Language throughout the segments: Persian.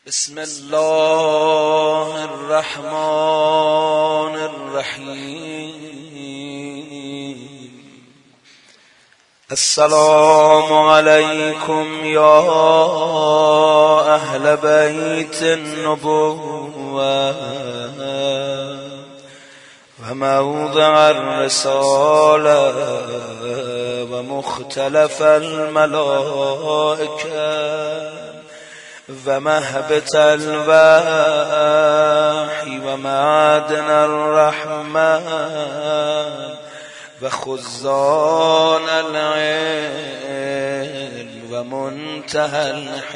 بسم الله الرحمن الرحیم. السلام علیکم یا اهل بیت النبوة و موضع الرسالة و مختلف الملائکه و مهبط الوحی و معدن الرحمن و خزان العلم و منتهى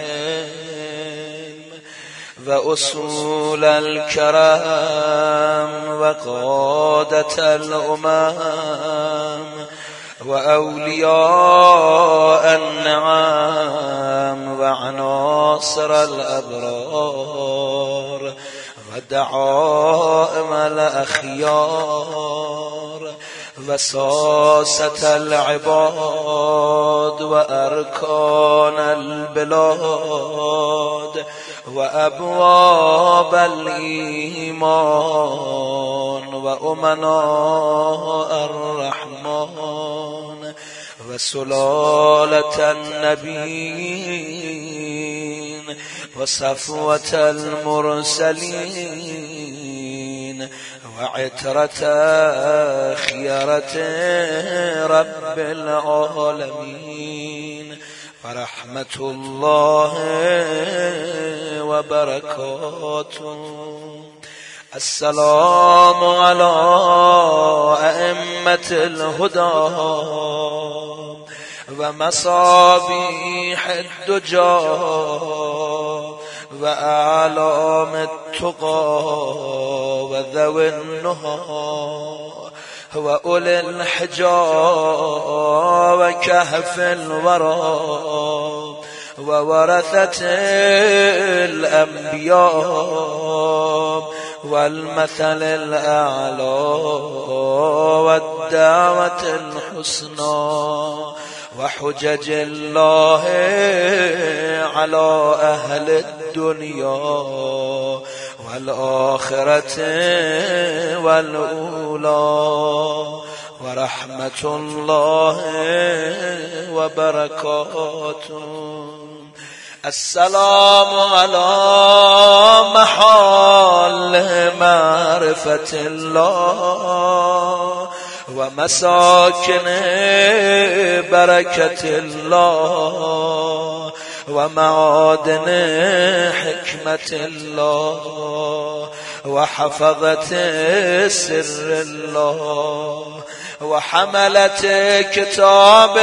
الحلم و اصول الكرم و قادة الامم و اولیاء النعم و عناصر الابرار و دعائم الاخیار و ساسة العباد و ارکان البلاد و ابواب الایمان و امناء الرحمن و سلالة النبیین و صفوة المرسلین و عطرة خيرة رب العالمين و رحمة الله و برکاته. السلام على أئمة الهدى و مصابيح الدجى و اعلام التقى و ذوي النهى و اولي الحجى و كهف الورى و ورثة الأنبياء والمثل الأعلى والدعوة الحسنى وحجج الله على أهل الدنيا والآخرة والأولى ورحمة الله وبركاته. السلام على محال معرفة الله ومساكن بركة الله ومعادن حكمة الله وحفظة سر الله وحملة كتاب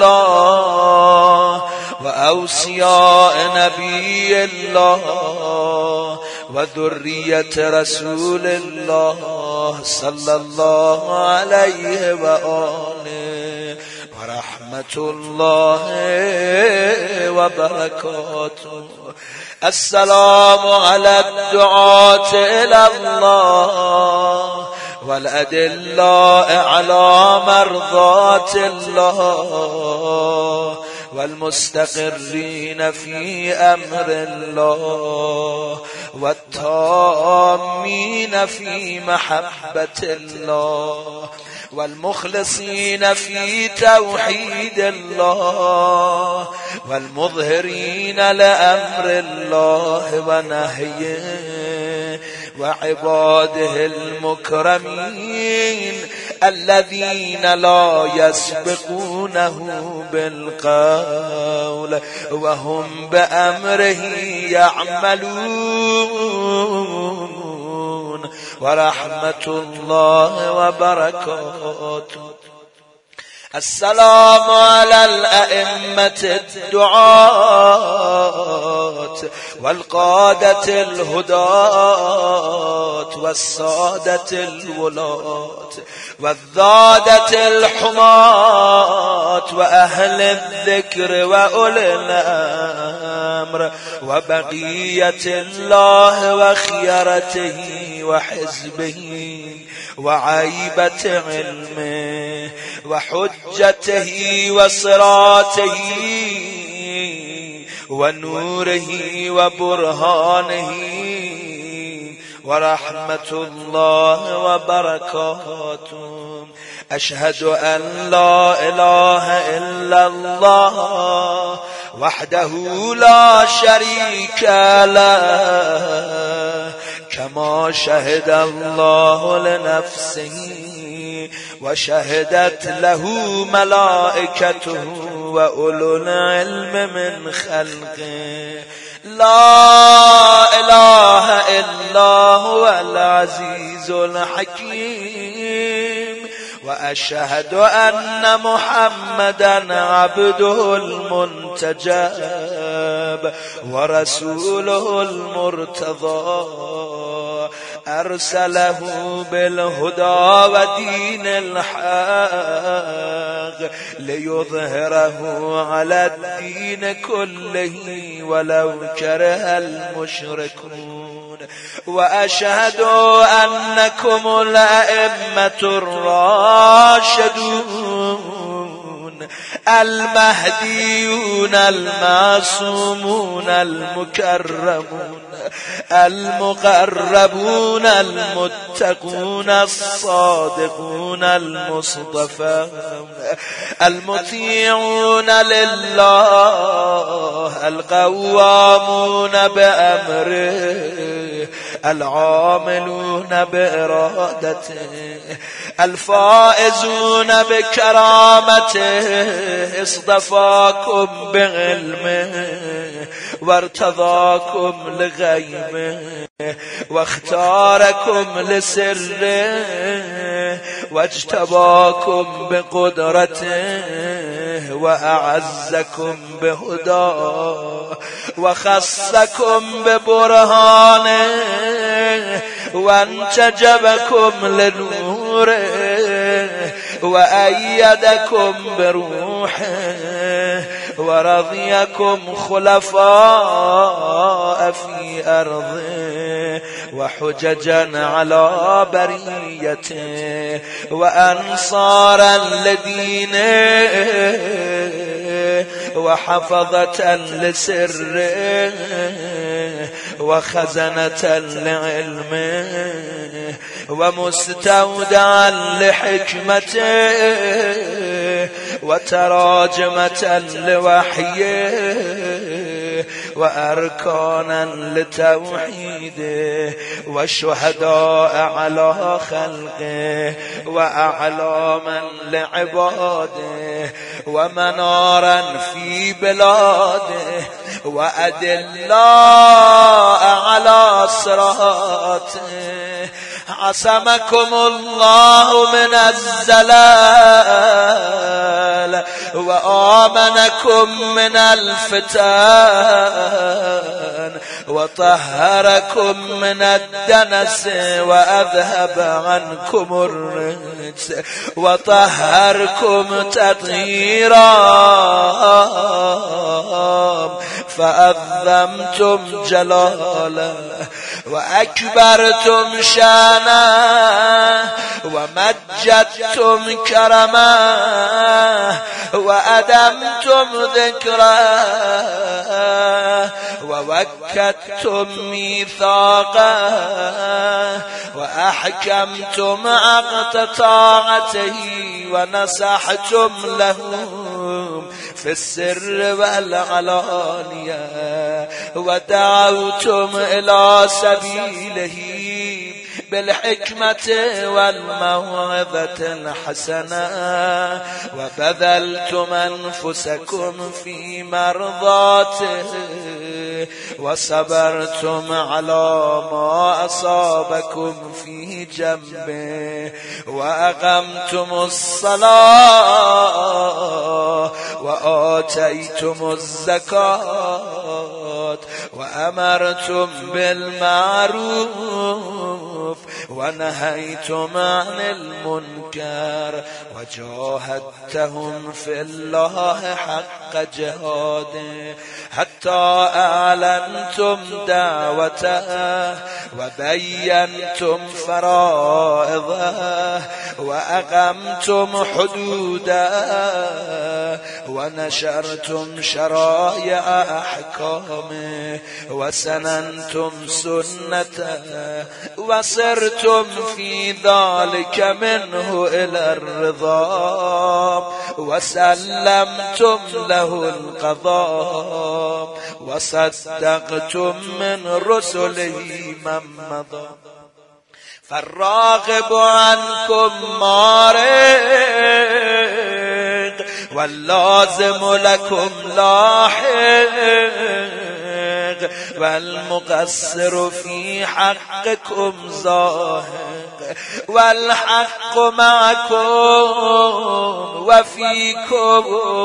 الله وأوصياء نبي الله وذرية رسول الله صلى الله عليه وآله ورحمة الله وبركاته. السلام على الدعاة إلى الله والأدلاء على مرضات الله والمستقرين في أمر الله والتامين في محبة الله والمخلصين في توحيد الله والمظهرين لأمر الله ونهيه وعباده المكرمين الذين لا يسبقونه بالقول وهم بأمره يعملون ورحمة الله وبركاته. السلام على الأئمة الدعاة والقادة الهداة والسادة الولاة والذادة الحماة وأهل الذكر وأولي الأمر وبقية الله وخيرته وحزبه وعيبة علمه وحجته وصراته ونوره وبرهانه ورحمة الله وبركاته. أشهد أن لا إله إلا الله وحده لا شريك له كما شهد الله لنفسه وشهدت له ملائكته وأولو العلم من خلقه. لا إله إلا هو العزيز الحكيم. وأشهد أن محمدا عبده المنتجب ورسوله المرتضى أرسله بالهدى ودين الحق ليظهره على الدين كله ولو كره المشركون. وأشهد أنكم الأئمة الراشدون المهديون المعصومون المكرمون المقربون المتقون الصادقون المصطفون المطيعون لله القوامون بأمره العاملون بإرادته الفائزون بكرامته. اصطفاكم بعلمه وارتضاكم لغيبه واختاركم لسره واجتباكم بقدرته وأعزكم بهداه وخصكم ببرهانه وانتجبكم لنوره وأيدكم بروحه ورضيكم خلفاء في أرضه وحججا على بريته وأنصارا لدينه وحفظة لسره وخزنة لعلمه ومستودعا لحكمته وتراجمة لوحيه وأركانا لتوحيده وشهداء على خلقه وأعلاما لعباده ومنارا في بلاده وأدلاء على صراطه. عصمكم الله من الزلال وآمنكم من الفتن وطهركم من الدنس وأذهب عنكم الرجس وطهركم تطهيرا فأذمتم جلاله وأكبرتم شانه ومجدتم كرمه وأدمتم ذكره ووكدتم ميثاقه وأحكمتم عقد طاعته ونصحتم له في السر والعلانية ودعوتم إلى سبيله بالحكمة والموعظة الحسنة وبذلتم أنفسكم في مرضاته وصبرتم على ما أصابكم في جنبه وأقمتم الصلاة وآتيتم الزكاة وأمرتم بالمعروف ونهيتم عن المنكر وجاهدتهم في الله حق جهاده حتى أعلنتم دعوته وبينتم فرائضه وأقمتم حدوده ونشرتم شرائع أحكامه وسننتم سنته وصرتم في ذلك منه إلى الرضا وسلمتم له القضاء وصدقتم من رسله من مضى فالراغب عنكم مارق واللازم لكم لاحق والمقصر في حقكم زاهق والحق معكم وفيكم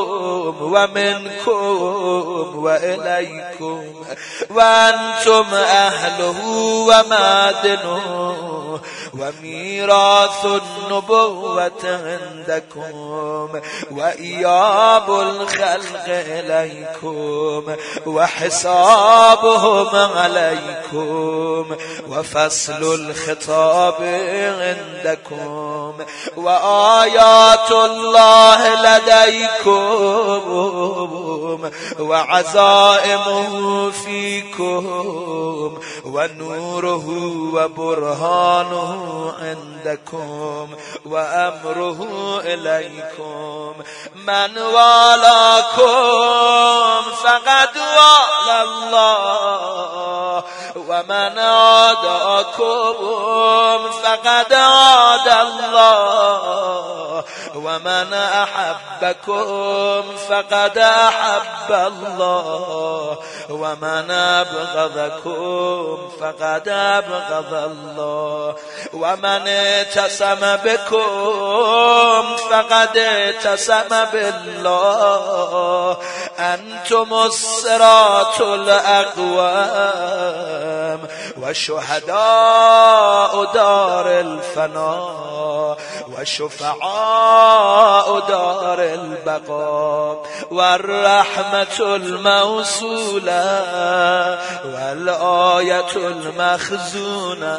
ومنكم وإليكم وأنتم أهله ومعدنه وميراث النبوة عندكم وإياب الخلق إليكم وحسابهم عليكم وفصل الخطاب عندكم وآيات الله لديكم وعزائمه فيكم ونوره وبرهانه عندكم وأمره إليكم من والاكم فقد والى الله ومن عاداكم فقد عادى الله ومن أحبكم فقد أحب الله ومن أبغضكم فقد أبغض الله ومن اعتصم بكم فقد اعتصم بالله أنتم الصراط الأقوام وشهداء دار الفناء وشفعاء دار البقاء والرحمة الموصولة والآية المخزونة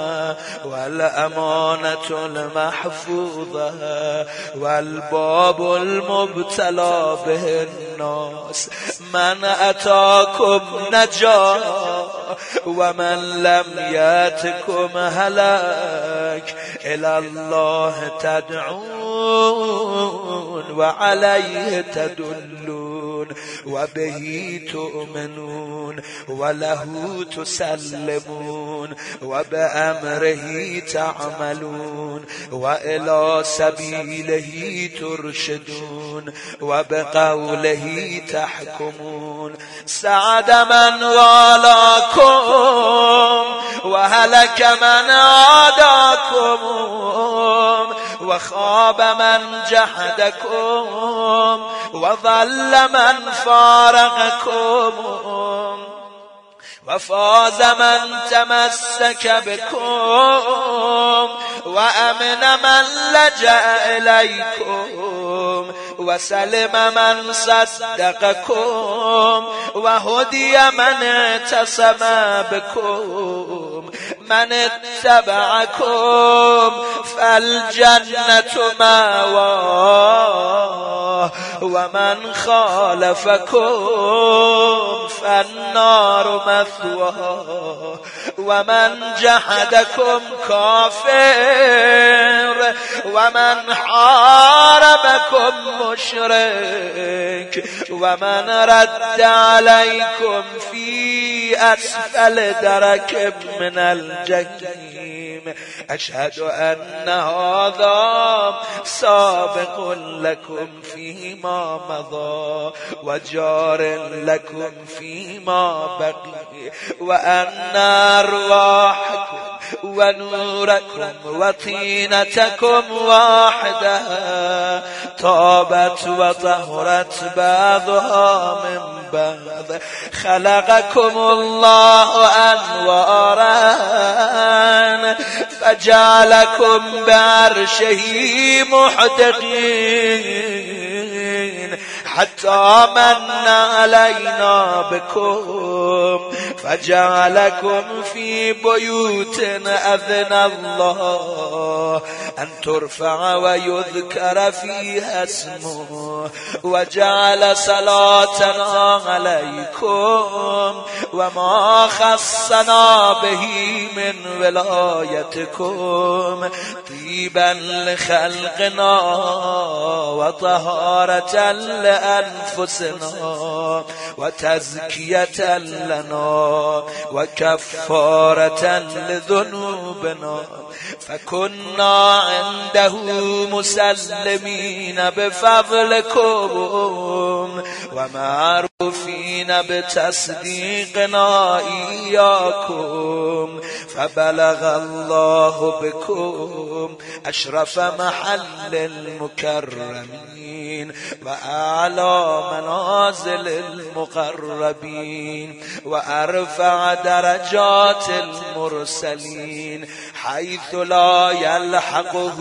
والأمانة المحفوظة والباب المبتلى به الناس من أتاكم نجا ومن لم يأتكم هلاك إلى الله تدعون وعليه تدلون وبه تؤمنون وله تسلمون وبأمره تعملون وإلى سبيله ترشدون وبقوله تحكمون سعد من والاكم وهلك من عاداكم وخاب من جحدكم وضل من فارقكم وفاز من تمسك بكم وأمن من لجأ إليكم وسلم من صدقكم وهدي من اعتصم بكم من اتبعكم فالجنة مأواه ومن خالفكم فالنار مثواه ومن جحدكم كافر ومن حاربكم مشرك ومن رد عليكم في أسفل درك من الجحيم أشهد أن هذا سابق لكم فيما مضى وجار لكم فيما بقي وأن أرواحكم ونوركم وطينتكم واحدة طابت وطهرت بعضها من بعض خلقكم الله أنوارا فجعلكم بعرشه محدقين حتى من علينا بكم فجعلكم في بيوت أذن الله أن ترفع ويذكر فيها اسمه وجعل صلاتنا عليكم وما خصنا به من ولايتكم طيبا لخلقنا وطهارة لأنفسنا وتزكية لنا وكفارة لذنوبنا فكنا عنده مسلمين بفضلكم ومعروفين بتصديقنا إياكم فبلغ الله بكم أشرف محل المكرمين وأعلى منازل المقربين وأرفع درجات المرسلين حيث لا يلحقه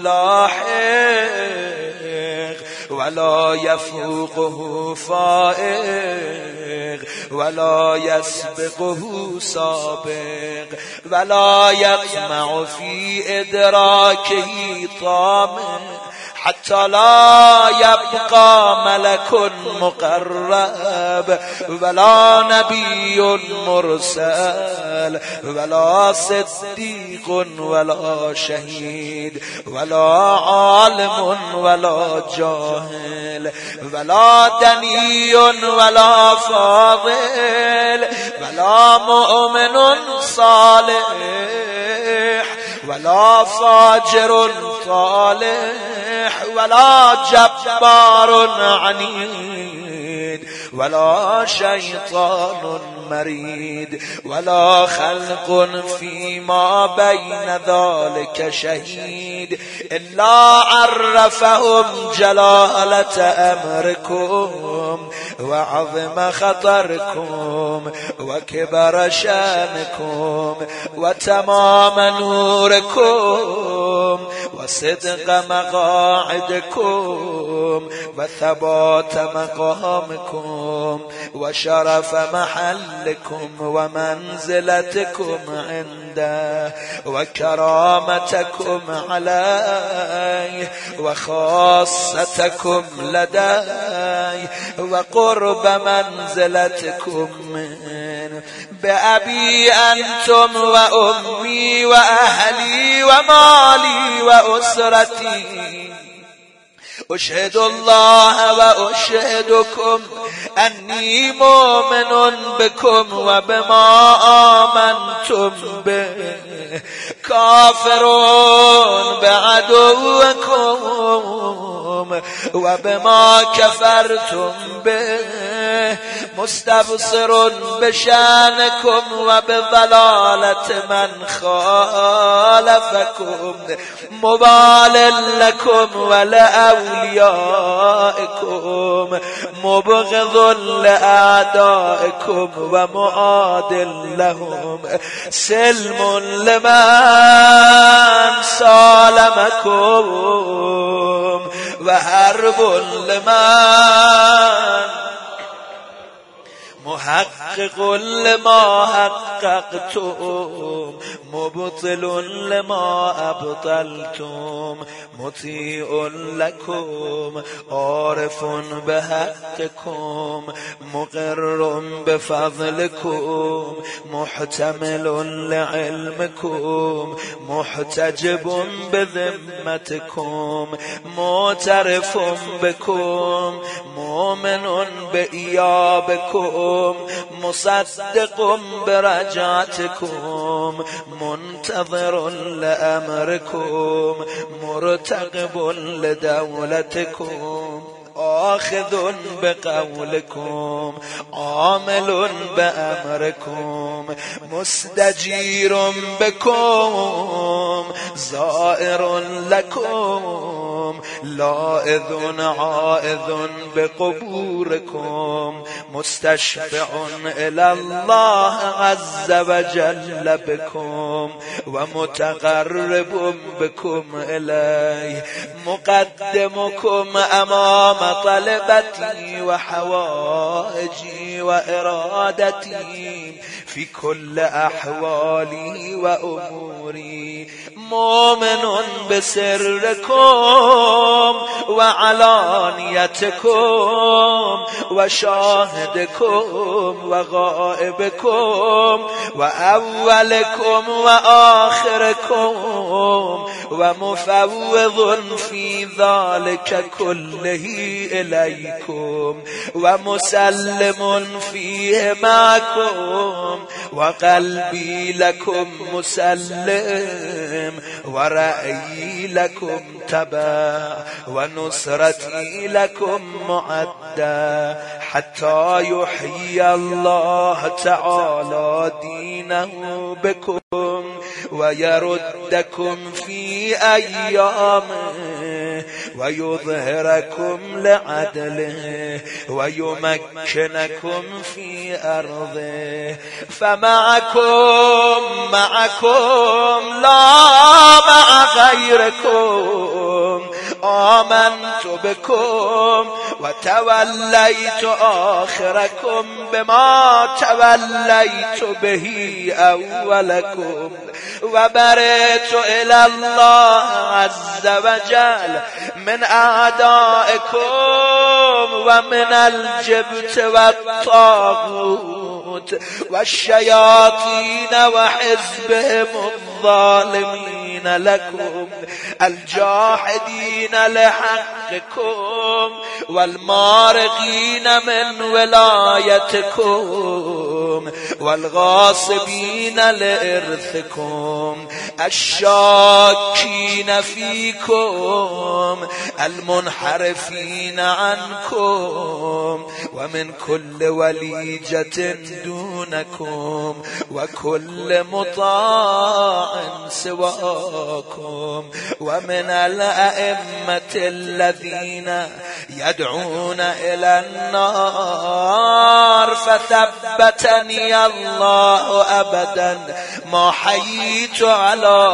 لاحق ولا يفوقه فائق ولا يسبقه سابق ولا يطمع في إدراكه طامع حتى لا يبقى ملك مقرب ولا نبي مرسل ولا صديق ولا شهيد ولا عالم ولا جاهل ولا دني ولا فاضل ولا مؤمن صالح ولا فاجر طالح ولا جبار عنيد ولا شيطان مريد ولا خلق فيما بين ذلك شهيد إلا عرفهم جلالة أمركم وعظم خطركم وكبر شانكم وتمام نوركم وصدق مقاعدكم وثبات مقامكم وشرف محلكم ومنزلتكم عنده وكرامتكم عليه وخاصتكم لديه وقرب منزلتكم منه بأبي أنتم وأمي وأهلي ومالي وأسرتي أشهد الله وأشهدكم أني مؤمن بكم وبما آمنتم به كافر بعدوكم وبما كفرتم به مستبصر بشانكم وبضلالة من خالفكم مبال لكم ولأوليائكم مبغض لأعدائكم ومعاد لهم سلم لمن سالمكم وحرب لمن محقق لما حققتم مبطل لما أبطلتم مطيع لكم عارف بحقكم مقر بفضلكم محتمل لعلمكم محتجب بذمتكم معترف بكم مؤمن بإيابكم مصدق برجعتكم منتظر لأمركم مرتقب لدولتكم آخذ بقولكم عامل بأمركم مستجير بكم زائر لكم لائذ عائذ بقبوركم مستشفع إلى الله عز وجل بكم ومتقرب بكم إليه مقدمكم أمام طلبتي وحوائجي وإرادتي في كل أحوالي وأموري مؤمن بسركم وعلانيتكم وشاهدكم وغائبكم وأولكم وآخركم ومفوض في ذلك كله إليكم ومسلم فيه معكم وقلبي لكم مسلم ورأيي لكم تبع ونصرتي لكم معدى حتى يحيي الله تعالى دينه بكم ويردكم في أيامه ويظهركم لعدله ويمكنكم في أرضه فمعكم لا مع غيركم آمنت بكم وتوليت آخركم بما توليت به أولكم وبرئت إلى الله عز وجل من أعدائكم ومن الجبت والطاغوت والشياطين وحزبهم الظالمين لكم الجاحدين لحقكم والمارقين من ولايتكم والغاصبين لإرثكم الشاكين فيكم المنحرفين عنكم ومن كل وليجة دونكم وكل مطاع سواكم ومن الأئمة الذين يدعون إلى النار فثبتني الله أبدا ما حييت على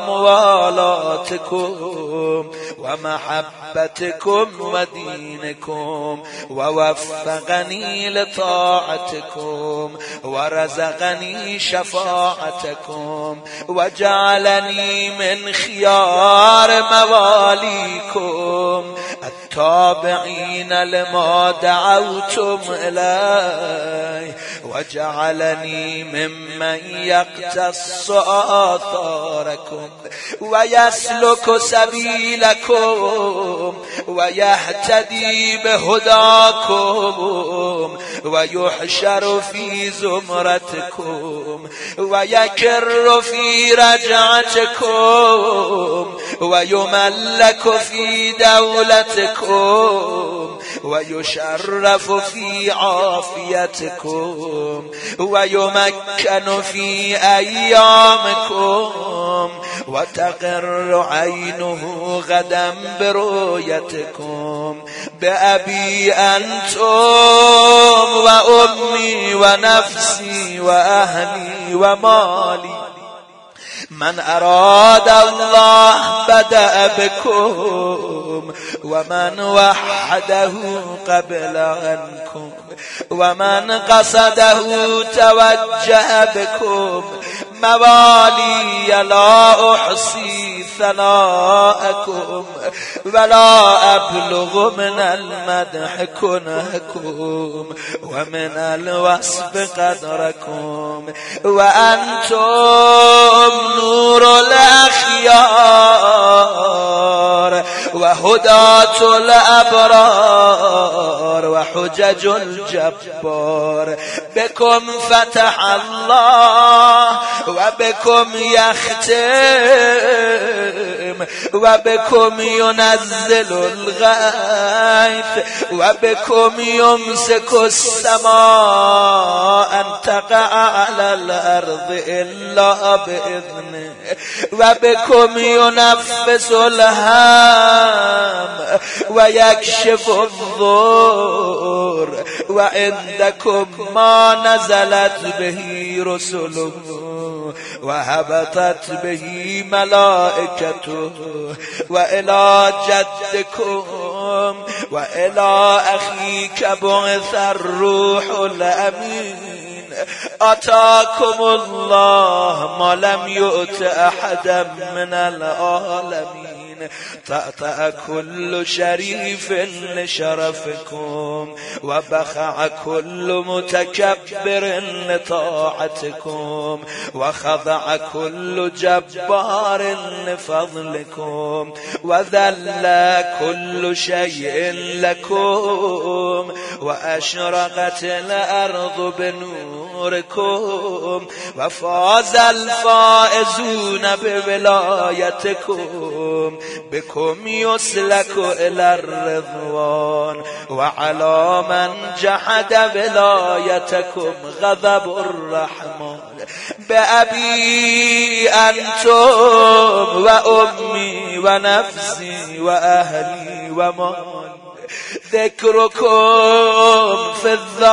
موالاتكم ومحبتكم ودينكم ووفقني لطاعتكم ورزقني شفاعتكم وجعلني من خيار مواليكم التابعين لما دعوتم إليه وجعلني ممن يقتص آثاركم ويسلك سبيلكم ويهتدي بهداكم ويحشر في زمرتكم ويكر في رجعتكم ويملك في دولتكم ويشرف في عافيتكم ويمكن في أيامكم وتقر عينه غدا برؤيتكم بأبي أنتم وأمي ونفسي وأهلي ومالي من أراد الله بدأ بكم ومن وحده قبل عنكم ومن قصده توجه بكم موالي لا أحصي ثناءكم ولا أبلغ من المدح كنهكم ومن الوصف قدركم وأنتم نور الأخيار وهداة الأبرار وحجج الجبار بكم فتح الله وبكم يختم وبكم ينزل الغيث وبكم يمسك السماء أن تقع على الأرض إلا بإذنه وبكم ينفس الهام ويكشف الضر وعندكم ما نزلت به رسله وهبطت به ملائكته وإلى جدكم وإلى أخيك بعث الروح الأمين أتاكم الله ما لم يؤت أحدا من العالمين تأتأ كل شريف لشرفكم وبخع كل متكبر لطاعتكم وخضع كل جبار لفضلكم وذل كل شيء لكم وأشرقت الأرض بنوركم وفاز الفائزون بولايتكم بكم يسلك إلى الرضوان وعلى من جحد ولايتكم غضب الرحمن بأبي أنتم وأمي ونفسي وأهلي ومالي ذكركم في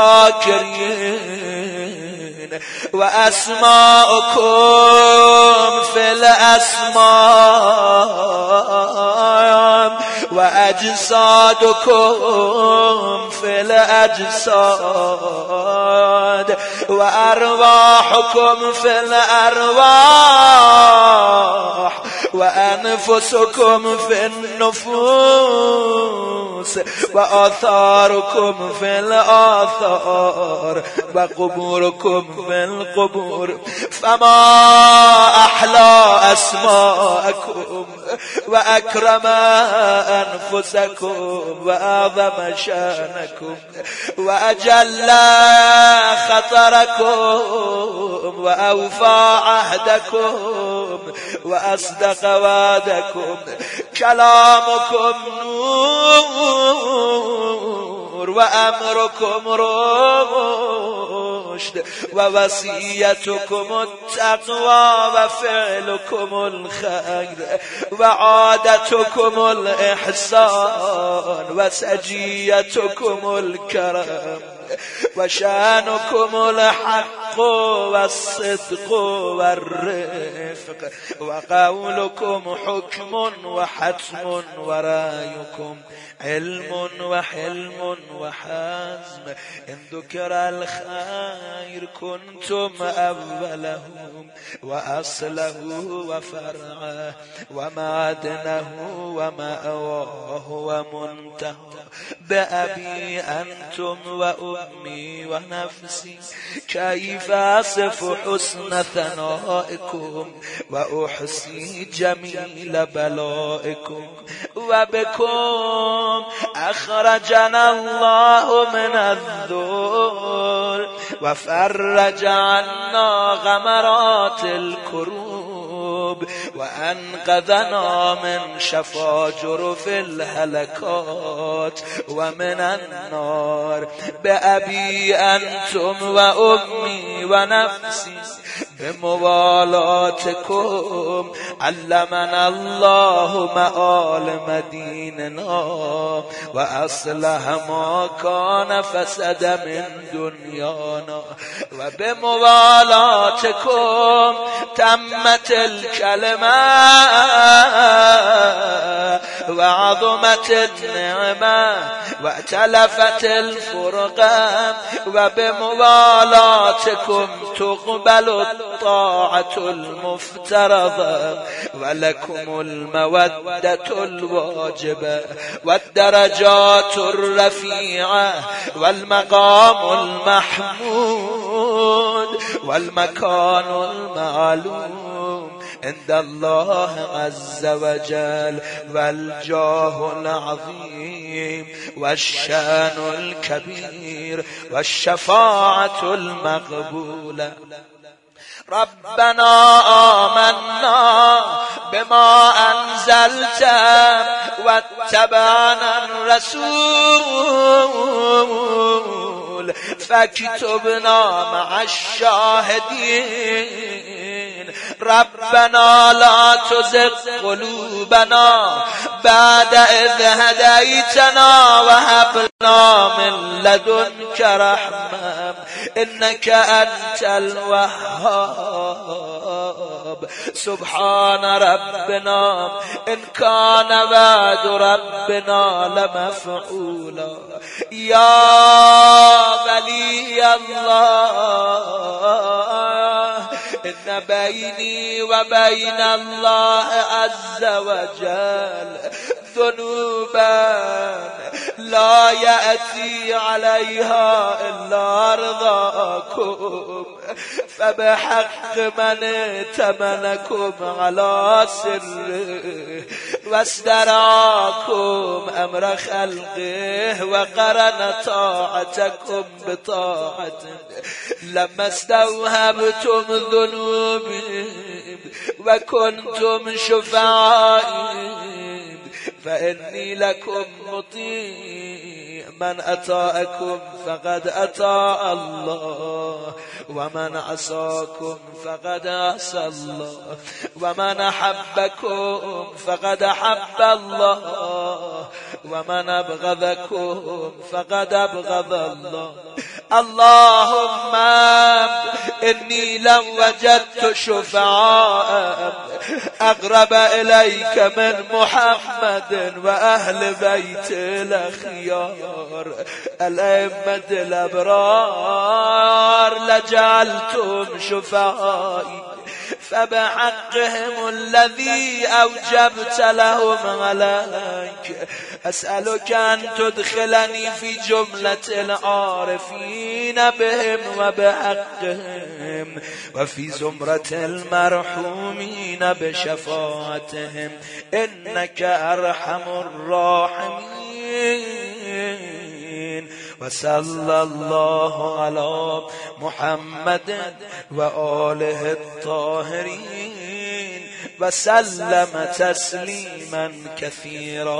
الذاكرين وأسماؤكم في الأسماء وأجسادكم في الأجساد وأرواحكم في الأرواح وأنفسكم في النفوس وآثاركم في الآثار وقبوركم في القبور فما أحلى أسماءكم وأكرم أنفسكم وأعظم شانكم وأجل خطركم وأوفى عهدكم وأصدق وعدكم كلامكم نور وأمركم رشد ووصيتكم التقوى وفعلكم الخير وعادتكم الإحسان وسجيتكم الكرم وشانكم الحق والصدق والرفق وقولكم حكم وحتم ورأيكم علم وحلم وحزم إن ذكر الخير كنتم أولهم وأصله وفرعه ومعدنه ومأواه ومنتهى بأبي أنتم وأمي ونفسي كيف أصف حسن ثنائكم وأحصي جميل بلائكم وبكم أخرجنا الله من الذل وفرج عنا غمرات الكروب وأنقذنا من شفاجر في الهلكات ومن النار بأبي أنتم وأمي ونفسي بموالاتكم علمنا الله مآلم ديننا وأصلح ما كان فسد من دنيانا وبموالاتكم تمت الكلمة وعظمت النعمة واتلفت الفرقة وبموالاتكم تقبل الطاعة المفترضة ولكم المودة الواجبة والدرجات الرفيعة والمقام المحمود والمكان المعلوم عند الله عز وجل والجاه العظيم والشان الكبير والشفاعة المقبولة. ربنا آمنا بما أنزلت واتبعنا الرسول فاكتبنا مع الشاهدين. ربنا لا تزغ قلوبنا بعد إذ هديتنا وهب لنا من لدنك رحمة إنك أنت الوهاب. سبحان ربنا إن كان وعد ربنا لمفعولا. يا ولي الله إن بيني وبين الله عز وجل ذنوبا لا يأتي عليها إلا رضاكم، فبحق من ائتمنكم على سره واستراكم أمر خلقه وقرن طاعتكم بطاعته لما استوهبتم ذنوبي وكنتم شفعائي فإني لكم مطيع. من أطاعكم فقد أطاع الله ومن عصاكم فقد عصى الله ومن أحبكم فقد أحب الله ومن أبغضكم فقد أبغض الله. اللهم إني لو وجدت شفعاء أقرب إليك من محمد وأهل بيت الأخيار الأئمة الأبرار لجعلتم شفعائي، فبحقهم الذي أوجبت لهم عليك أسألك أن تدخلني في جملة العارفين بهم وبحقهم وفي زمرة المرحومين بشفاعتهم إنك أرحم الراحمين. وصلى الله على محمد وآله الطاهرين وسلم تسليما كثيرا.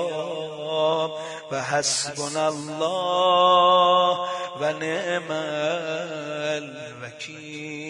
وحسبنا الله ونعم الوكيل.